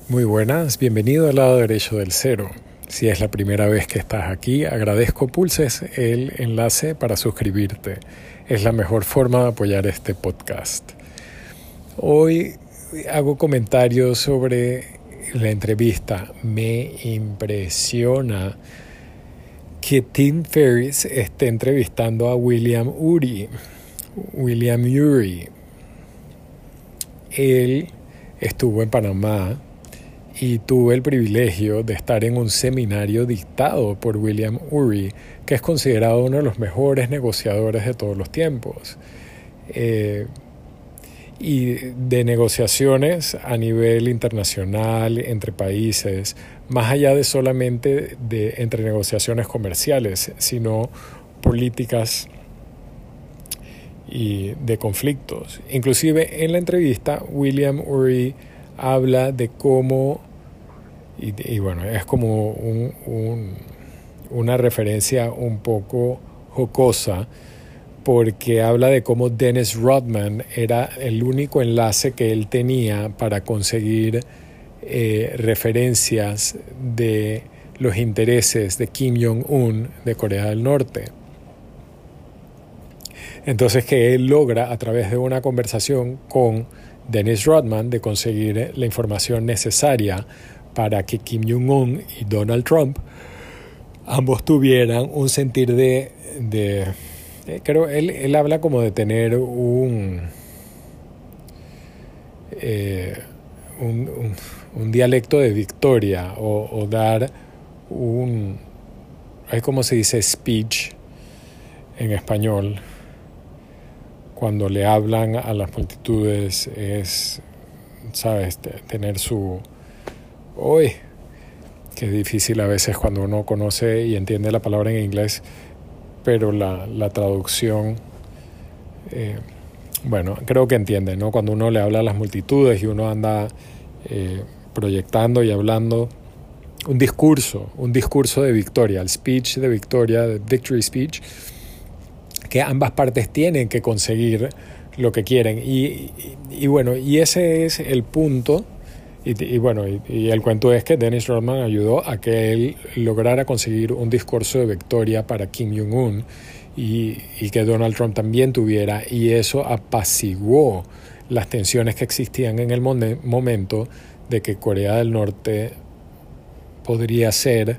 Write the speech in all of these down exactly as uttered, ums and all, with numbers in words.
Muy buenas, bienvenido al lado derecho del cero. Si es la primera vez que estás aquí, agradezco pulses el enlace para suscribirte. Es la mejor forma de apoyar este podcast. Hoy hago comentarios sobre la entrevista. Me impresiona que Tim Ferriss esté entrevistando a William Ury. William Ury. Él estuvo en Panamá y tuve el privilegio de estar en un seminario dictado por William Ury, que es considerado uno de los mejores negociadores de todos los tiempos. Eh, y de negociaciones a nivel internacional, entre países, más allá de solamente de, entre negociaciones comerciales, sino políticas y de conflictos. Inclusive en la entrevista, William Ury habla de cómo, y, y bueno, es como un, un, una referencia un poco jocosa, porque habla de cómo Dennis Rodman era el único enlace que él tenía para conseguir eh, referencias de los intereses de Kim Jong-un de Corea del Norte. Entonces que él logra a través de una conversación con Dennis Rodman de conseguir la información necesaria para que Kim Jong-un y Donald Trump ambos tuvieran un sentir de, de eh, creo él, él habla como de tener un, eh, un, un, un dialecto de victoria o, o dar un, es como se dice speech en español. Cuando le hablan a las multitudes es, ¿sabes?, tener su... Uy, qué difícil a veces cuando uno conoce y entiende la palabra en inglés, pero la, la traducción, eh, bueno, creo que entiende, ¿no? Cuando uno le habla a las multitudes y uno anda eh, proyectando y hablando un discurso, un discurso de victoria, el speech de victoria, el victory speech, que ambas partes tienen que conseguir lo que quieren. Y, y, y bueno, y ese es el punto. Y, y bueno, y, y el cuento es que Dennis Rodman ayudó a que él lograra conseguir un discurso de victoria para Kim Jong-un y, y que Donald Trump también tuviera. Y eso apaciguó las tensiones que existían en el momento de que Corea del Norte podría ser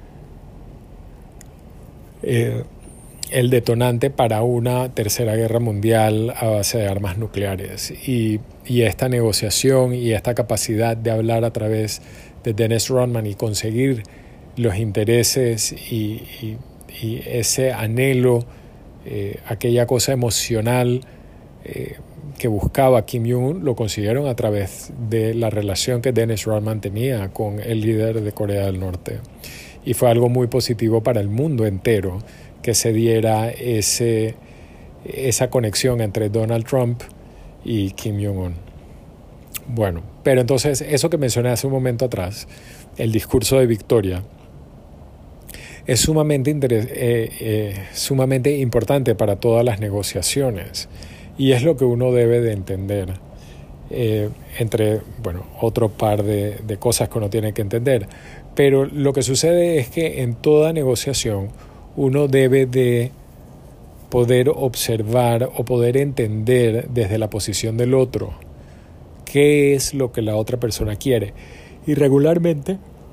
Eh, el detonante para una tercera guerra mundial a base de armas nucleares. Y, y esta negociación y esta capacidad de hablar a través de Dennis Rodman y conseguir los intereses y, y, y ese anhelo, eh, aquella cosa emocional eh, que buscaba Kim Jong-un, lo consiguieron a través de la relación que Dennis Rodman tenía con el líder de Corea del Norte. Y fue algo muy positivo para el mundo entero que se diera ese, esa conexión entre Donald Trump y Kim Jong-un. Bueno, pero entonces eso que mencioné hace un momento atrás, el discurso de victoria, es sumamente, interes- eh, eh, sumamente importante para todas las negociaciones y es lo que uno debe de entender. Eh, entre, bueno, otro par de, de cosas que uno tiene que entender. Pero lo que sucede es que en toda negociación uno debe de poder observar o poder entender desde la posición del otro qué es lo que la otra persona quiere. Y regularmente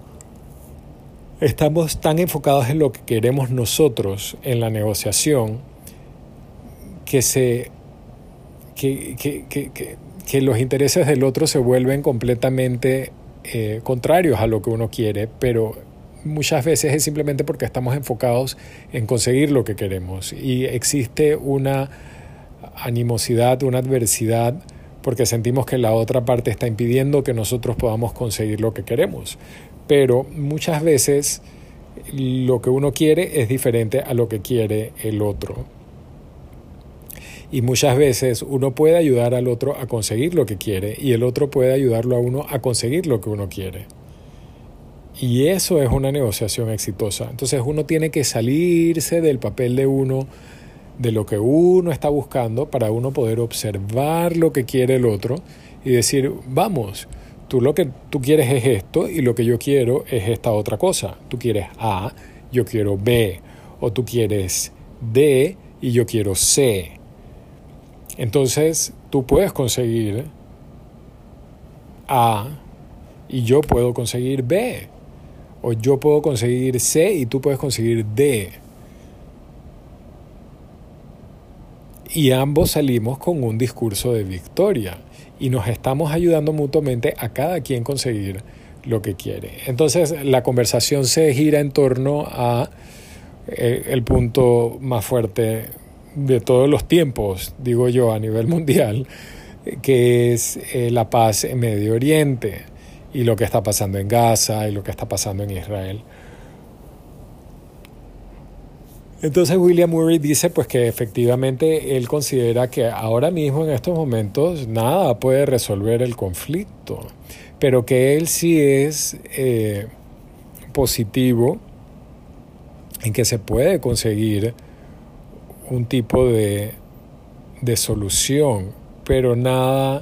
estamos tan enfocados en lo que queremos nosotros en la negociación que se que, que, que, que, que los intereses del otro se vuelven completamente eh, contrarios a lo que uno quiere, pero muchas veces es simplemente porque estamos enfocados en conseguir lo que queremos y existe una animosidad, una adversidad porque sentimos que la otra parte está impidiendo que nosotros podamos conseguir lo que queremos. Pero muchas veces lo que uno quiere es diferente a lo que quiere el otro. Y muchas veces uno puede ayudar al otro a conseguir lo que quiere y el otro puede ayudarlo a uno a conseguir lo que uno quiere. Y eso es una negociación exitosa. Entonces uno tiene que salirse del papel de uno, de lo que uno está buscando, para uno poder observar lo que quiere el otro y decir, vamos, tú lo que tú quieres es esto y lo que yo quiero es esta otra cosa. Tú quieres A, yo quiero B, o tú quieres D y yo quiero C. Entonces tú puedes conseguir A y yo puedo conseguir B, o yo puedo conseguir C y tú puedes conseguir D. Y ambos salimos con un discurso de victoria y nos estamos ayudando mutuamente a cada quien conseguir lo que quiere. Entonces la conversación se gira en torno a eh, el punto más fuerte de todos los tiempos, digo yo, a nivel mundial, que es eh, la paz en Medio Oriente y lo que está pasando en Gaza y lo que está pasando en Israel. Entonces William Murray dice pues que efectivamente él considera que ahora mismo en estos momentos nada puede resolver el conflicto, pero que él sí es eh, positivo en que se puede conseguir un tipo de, de solución, pero nada,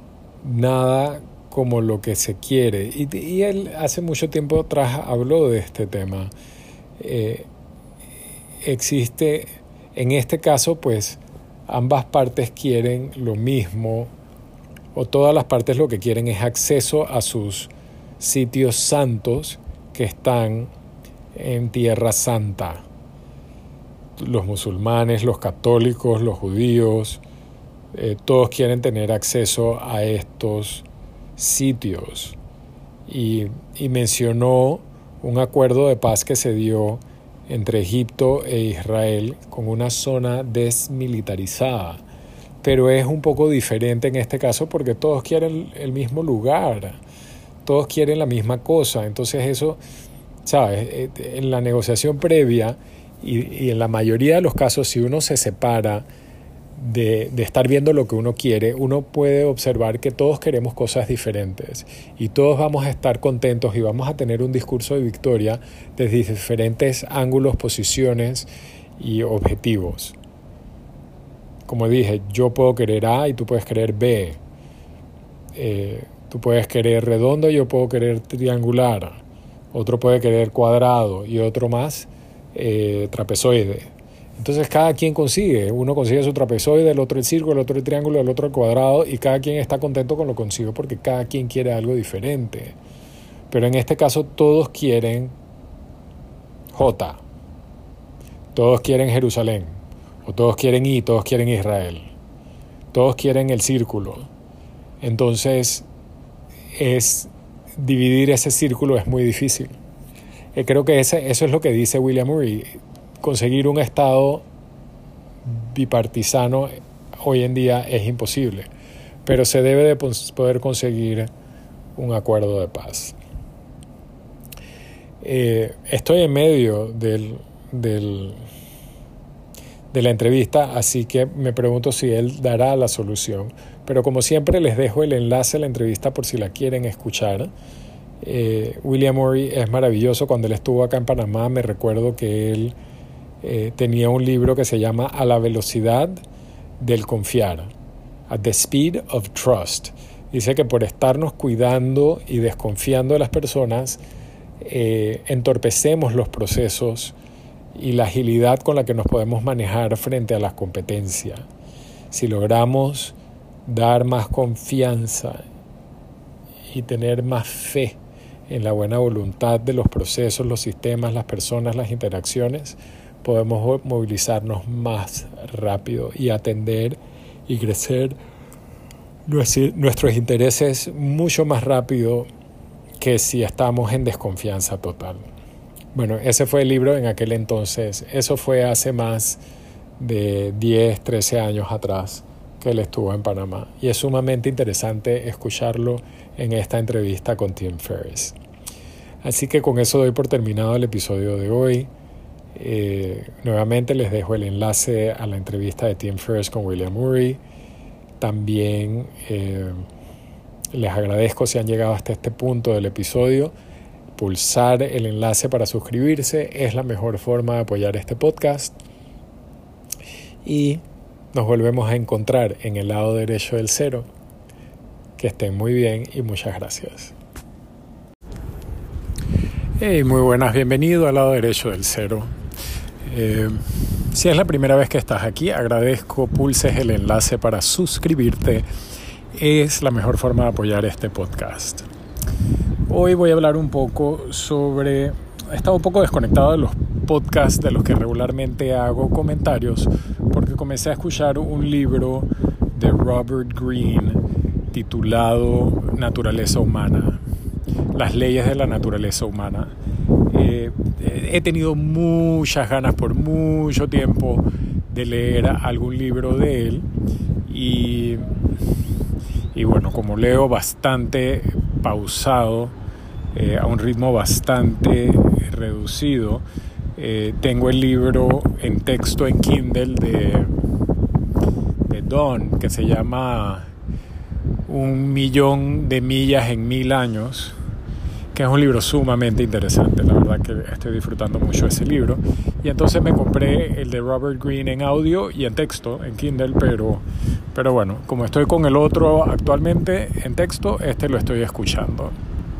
nada como lo que se quiere. Y, y él hace mucho tiempo atrás habló de este tema. Eh, existe, en este caso, pues ambas partes quieren lo mismo, o todas las partes lo que quieren es acceso a sus sitios santos que están en Tierra Santa. Los musulmanes, los católicos, los judíos, eh, todos quieren tener acceso a estos sitios. Y, y mencionó un acuerdo de paz que se dio entre Egipto e Israel con una zona desmilitarizada. Pero es un poco diferente en este caso porque todos quieren el mismo lugar, todos quieren la misma cosa. Entonces eso, ¿sabes? En la negociación previa y, y en la mayoría de los casos, si uno se separa de, de estar viendo lo que uno quiere, uno puede observar que todos queremos cosas diferentes y todos vamos a estar contentos y vamos a tener un discurso de victoria desde diferentes ángulos, posiciones y objetivos. Como dije, yo puedo querer A y tú puedes querer B. Eh, tú puedes querer redondo y yo puedo querer triangular. Otro puede querer cuadrado y otro más eh, trapezoide. Entonces cada quien consigue, uno consigue su trapezoide, el otro el círculo, el otro el triángulo, el otro el cuadrado, y cada quien está contento con lo que consigue porque cada quien quiere algo diferente. Pero en este caso todos quieren J, todos quieren Jerusalén, o todos quieren I, todos quieren Israel, todos quieren el círculo. Entonces es dividir ese círculo es muy difícil. Eh, creo que ese, eso es lo que dice William Murray. Conseguir un estado bipartisano hoy en día es imposible, pero se debe de poder conseguir un acuerdo de paz. Eh, estoy en medio del, del, de la entrevista, así que me pregunto si él dará la solución, pero como siempre les dejo el enlace a la entrevista por si la quieren escuchar. Eh, William Murray es maravilloso. Cuando él estuvo acá en Panamá me recuerdo que él Eh, tenía un libro que se llama A la velocidad del confiar, At the Speed of Trust. Dice que por estarnos cuidando y desconfiando de las personas, eh, entorpecemos los procesos y la agilidad con la que nos podemos manejar frente a la competencia. Si logramos dar más confianza y tener más fe en la buena voluntad de los procesos, los sistemas, las personas, las interacciones, podemos movilizarnos más rápido y atender y crecer nuestros intereses mucho más rápido que si estamos en desconfianza total. Bueno, ese fue el libro en aquel entonces. Eso fue hace más de diez, trece años atrás que él estuvo en Panamá. Y es sumamente interesante escucharlo en esta entrevista con Tim Ferriss. Así que con eso doy por terminado el episodio de hoy. Eh, nuevamente les dejo el enlace a la entrevista de Tim Ferriss con William Murray. También eh, les agradezco si han llegado hasta este punto del episodio. Pulsar el enlace para suscribirse es la mejor forma de apoyar este podcast. Y nos volvemos a encontrar en el lado derecho del cero. Que estén muy bien y muchas gracias. Hey, muy buenas, bienvenido al lado derecho del cero. Eh, si es la primera vez que estás aquí, agradezco pulses el enlace para suscribirte. Es la mejor forma de apoyar este podcast. Hoy voy a hablar un poco sobre... He estado un poco desconectado de los podcasts de los que regularmente hago comentarios porque comencé a escuchar un libro de Robert Greene titulado Naturaleza Humana. Las leyes de la naturaleza humana. Eh, he tenido muchas ganas por mucho tiempo de leer algún libro de él y, y bueno, como leo bastante pausado, eh, a un ritmo bastante reducido, eh, tengo el libro en texto en Kindle de, de Don, que se llama Un millón de millas en mil años, que es un libro sumamente interesante. La verdad que estoy disfrutando mucho de ese libro. Y entonces me compré el de Robert Greene en audio y en texto, en Kindle, pero, pero bueno, como estoy con el otro actualmente en texto, este lo estoy escuchando.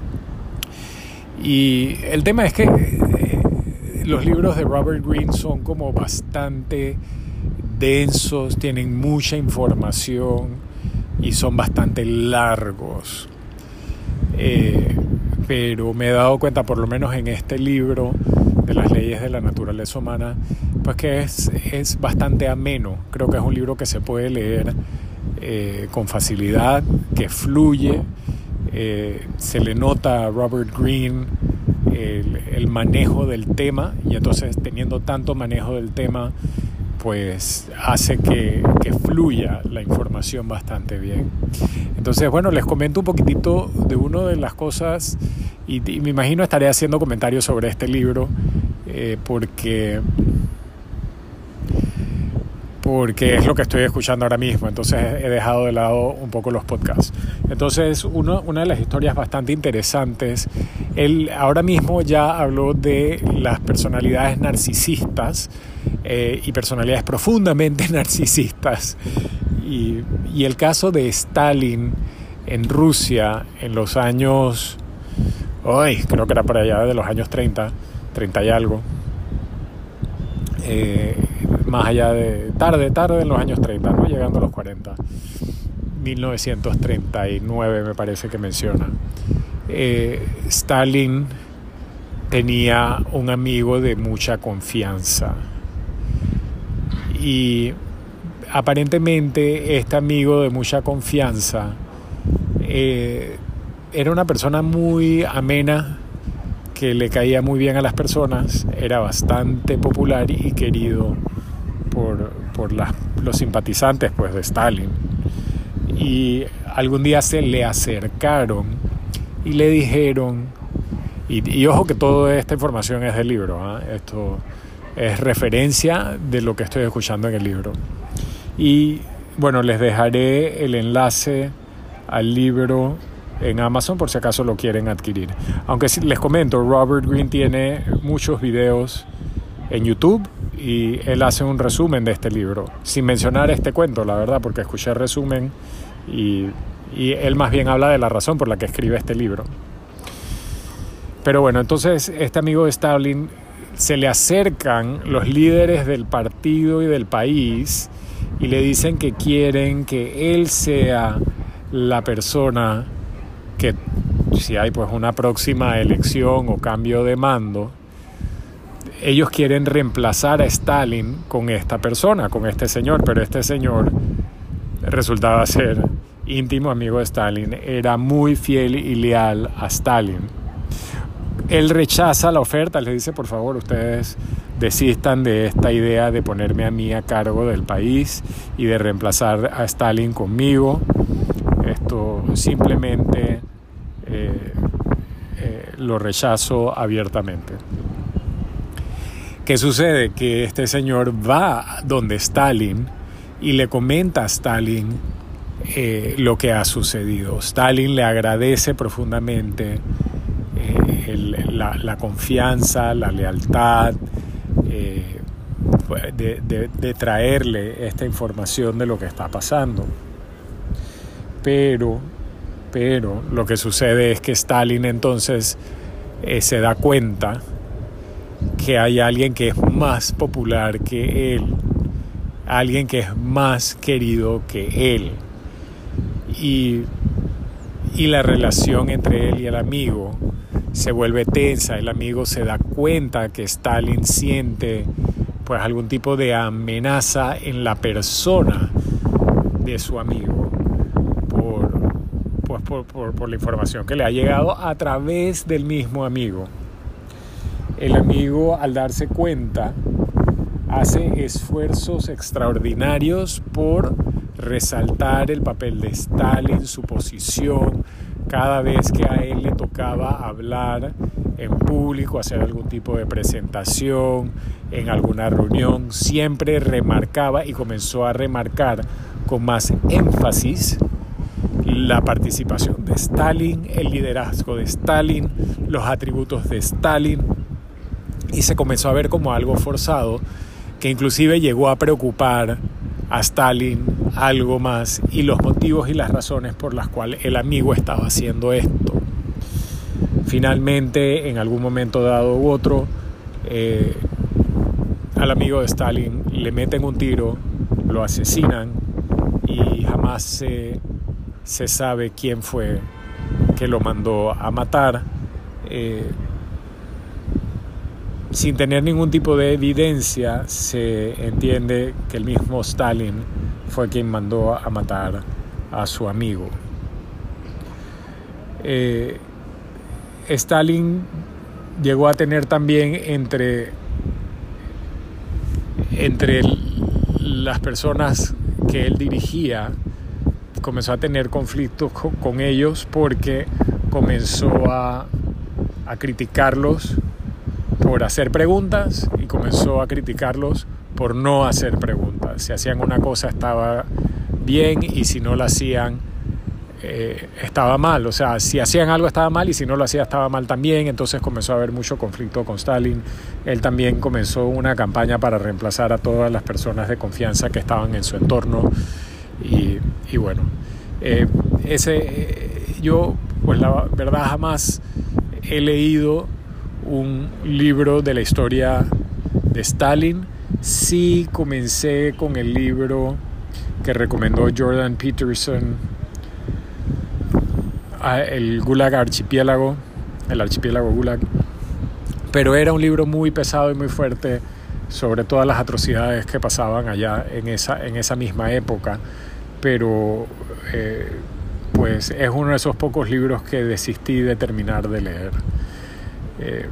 Y el tema es que eh, los libros de Robert Greene son como bastante densos, tienen mucha información y son bastante largos. Eh, pero me he dado cuenta, por lo menos en este libro de las leyes de la naturaleza humana, pues que es, es bastante ameno. Creo que es un libro que se puede leer eh, con facilidad, que fluye. Eh, se le nota a Robert Greene el, el manejo del tema, y entonces teniendo tanto manejo del tema, pues hace que, que fluya la información bastante bien. Entonces, bueno, les comento un poquitito de una de las cosas, y, y me imagino estaré haciendo comentarios sobre este libro, eh, porque, porque es lo que estoy escuchando ahora mismo, entonces he dejado de lado un poco los podcasts. Entonces, uno, una de las historias bastante interesantes, él ahora mismo ya habló de las personalidades narcisistas, Eh, y personalidades profundamente narcisistas, y, y el caso de Stalin en Rusia en los años, ay, creo que era por allá de los años treinta, treinta y algo, eh, más allá de tarde, tarde en los años treinta, ¿no? Llegando a los cuarenta, mil novecientos treinta y nueve me parece que menciona. eh, Stalin tenía un amigo de mucha confianza. Y aparentemente este amigo de mucha confianza eh, era una persona muy amena, que le caía muy bien a las personas, era bastante popular y querido por, por las, los simpatizantes, pues, de Stalin. Y algún día se le acercaron y le dijeron, y, y ojo que toda esta información es del libro, ¿eh? Esto es referencia de lo que estoy escuchando en el libro. Y bueno, les dejaré el enlace al libro en Amazon por si acaso lo quieren adquirir. Aunque les comento, Robert Greene tiene muchos videos en YouTube y él hace un resumen de este libro, sin mencionar este cuento, la verdad, porque escuché el resumen y, y él más bien habla de la razón por la que escribe este libro. Pero bueno, entonces este amigo de Stalin, se le acercan los líderes del partido y del país y le dicen que quieren que él sea la persona que, si hay pues una próxima elección o cambio de mando, ellos quieren reemplazar a Stalin con esta persona, con este señor. Pero este señor resultaba ser íntimo amigo de Stalin, era muy fiel y leal a Stalin. Él rechaza la oferta, les dice: por favor, ustedes desistan de esta idea de ponerme a mí a cargo del país y de reemplazar a Stalin conmigo. Esto simplemente eh, eh, lo rechazo abiertamente. ¿Qué sucede? Que este señor va donde Stalin y le comenta a Stalin eh, lo que ha sucedido. Stalin le agradece profundamente eh, el, la, la confianza, la lealtad, eh, de, de, de traerle esta información de lo que está pasando. Pero Pero lo que sucede es que Stalin entonces eh, se da cuenta que hay alguien que es más popular que él, alguien que es más querido que él. Y, y la relación entre él y el amigo se vuelve tensa. El amigo se da cuenta que Stalin siente pues algún tipo de amenaza en la persona de su amigo por, pues, por, por, por la información que le ha llegado a través del mismo amigo. El amigo, al darse cuenta, hace esfuerzos extraordinarios por resaltar el papel de Stalin, su posición. Cada vez que a él le tocaba hablar en público, hacer algún tipo de presentación, en alguna reunión, siempre remarcaba y comenzó a remarcar con más énfasis la participación de Stalin, el liderazgo de Stalin, los atributos de Stalin, y se comenzó a ver como algo forzado, que inclusive llegó a preocupar a Stalin algo más, y los motivos y las razones por las cuales el amigo estaba haciendo esto. Finalmente, en algún momento dado u otro, eh, al amigo de Stalin le meten un tiro, lo asesinan y jamás se, se sabe quién fue que lo mandó a matar. Eh, sin tener ningún tipo de evidencia, se entiende que el mismo Stalin fue quien mandó a matar a su amigo. Eh, Stalin llegó a tener también entre, entre las personas que él dirigía, comenzó a tener conflictos con, con ellos porque comenzó a, a criticarlos por hacer preguntas y comenzó a criticarlos por no hacer preguntas. Si hacían una cosa estaba bien y si no la hacían eh, estaba mal. O sea, si hacían algo estaba mal y si no lo hacía estaba mal también. Entonces comenzó a haber mucho conflicto con Stalin. Él también comenzó una campaña para reemplazar a todas las personas de confianza que estaban en su entorno. Y, y bueno, eh, ese, eh, yo pues la verdad jamás he leído un libro de la historia de Stalin. Sí comencé con el libro que recomendó Jordan Peterson, el Gulag Archipiélago, el archipiélago Gulag, pero era un libro muy pesado y muy fuerte sobre todas las atrocidades que pasaban allá en esa, en esa misma época, pero eh, pues es uno de esos pocos libros que desistí de terminar de leer. Eh,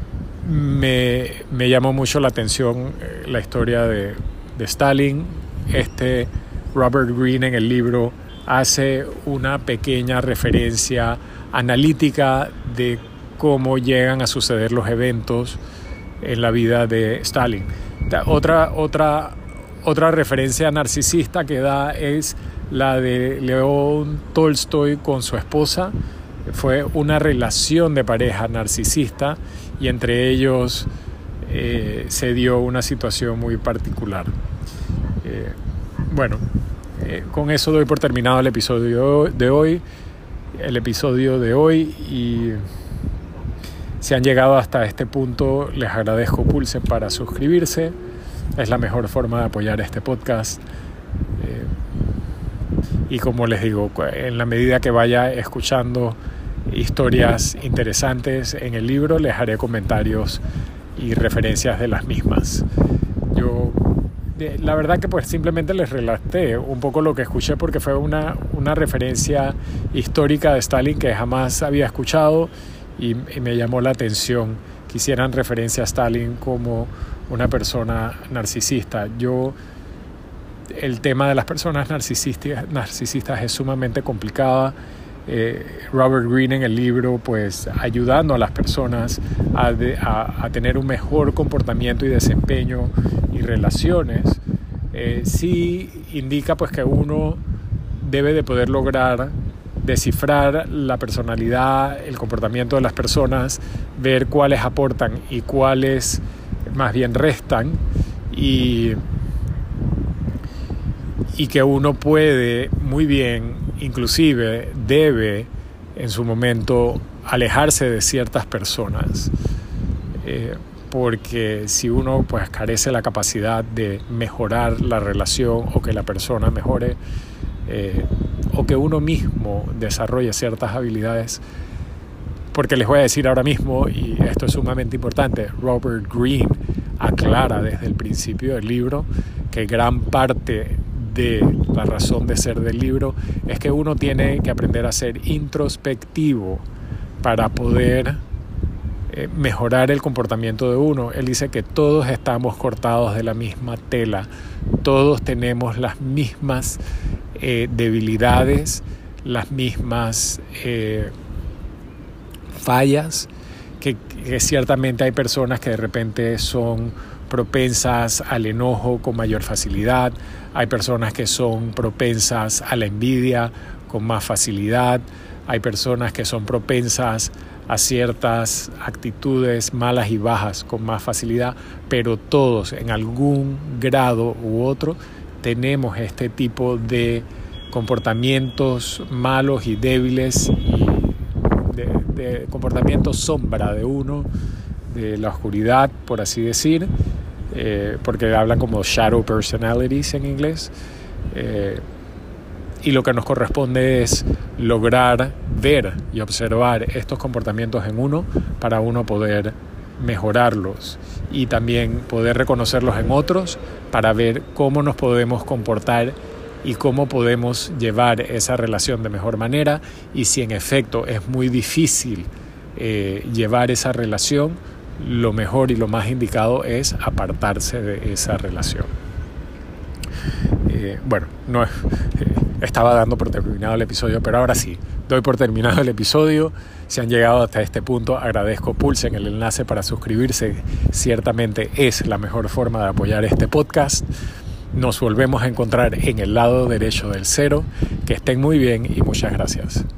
me, me llamó mucho la atención eh, la historia de, de Stalin. Este Robert Greene en el libro hace una pequeña referencia analítica de cómo llegan a suceder los eventos en la vida de Stalin. Otra, otra, otra referencia narcisista que da es la de León Tolstoy con su esposa. Fue una relación de pareja narcisista y entre ellos eh, se dio una situación muy particular. Eh, bueno, eh, con eso doy por terminado el episodio de hoy, el episodio de hoy y si han llegado hasta este punto les agradezco, pulsen para suscribirse, es la mejor forma de apoyar este podcast. Eh, y como les digo, en la medida que vaya escuchando historias interesantes en el libro, les haré comentarios y referencias de las mismas. Yo, la verdad que pues simplemente les relaté un poco lo que escuché porque fue una, una referencia histórica de Stalin que jamás había escuchado y, y me llamó la atención que hicieran referencia a Stalin como una persona narcisista. Yo, el tema de las personas narcisistas, narcisistas es sumamente complicado. Eh, Robert Greene en el libro pues ayudando a las personas a, de, a, a tener un mejor comportamiento y desempeño y relaciones, eh, sí indica pues que uno debe de poder lograr descifrar la personalidad, el comportamiento de las personas, ver cuáles aportan y cuáles más bien restan y, y que uno puede muy bien inclusive debe en su momento alejarse de ciertas personas, eh, porque si uno pues carece de la capacidad de mejorar la relación o que la persona mejore, eh, o que uno mismo desarrolle ciertas habilidades, porque les voy a decir ahora mismo, y esto es sumamente importante, Robert Greene aclara desde el principio del libro que gran parte de la razón de ser del libro es que uno tiene que aprender a ser introspectivo para poder eh, mejorar el comportamiento de uno. Él dice que todos estamos cortados de la misma tela, todos tenemos las mismas eh, debilidades, las mismas eh, fallas, que, que ciertamente hay personas que de repente son propensas al enojo con mayor facilidad, hay personas que son propensas a la envidia con más facilidad, hay personas que son propensas a ciertas actitudes malas y bajas con más facilidad, pero todos en algún grado u otro tenemos este tipo de comportamientos malos y débiles, y de, de comportamientos sombra de uno, de la oscuridad, por así decir, eh, porque hablan como shadow personalities en inglés, eh, y lo que nos corresponde es lograr ver y observar estos comportamientos en uno para uno poder mejorarlos y también poder reconocerlos en otros para ver cómo nos podemos comportar y cómo podemos llevar esa relación de mejor manera, y si en efecto es muy difícil eh, llevar esa relación, lo mejor y lo más indicado es apartarse de esa relación. Eh, bueno, no eh, estaba dando por terminado el episodio, pero ahora sí, doy por terminado el episodio. Si han llegado hasta este punto, agradezco, pulsen el enlace para suscribirse. Ciertamente es la mejor forma de apoyar este podcast. Nos volvemos a encontrar en el lado derecho del cero. Que estén muy bien y muchas gracias.